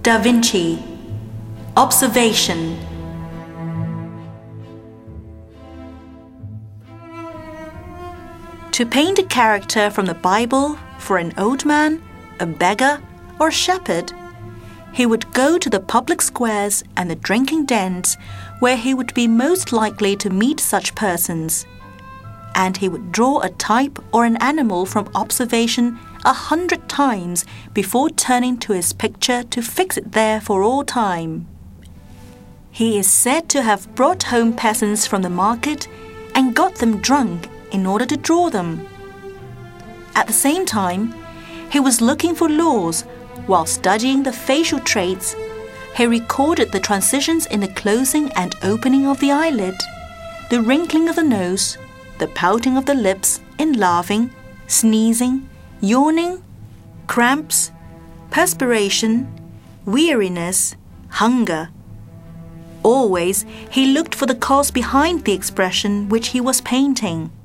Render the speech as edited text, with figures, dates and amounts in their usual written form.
Da Vinci. Observation. To paint a character from the Bible for an old man, a beggar, or a shepherd, he would go to the public squares and the drinking dens where he would be most likely to meet such persons, and he would draw a type or an animal from observation 100 times before turning to his picture to fix it there for all time. He is said to have brought home peasants from the market and got them drunk in order to draw them. At the same time, he was looking for laws. While studying the facial traits, he recorded the transitions in the closing and opening of the eyelid, the wrinkling of the nose, the pouting of the lips in laughing, sneezing, yawning, cramps, perspiration, weariness, hunger. Always, he looked for the cause behind the expression which he was painting.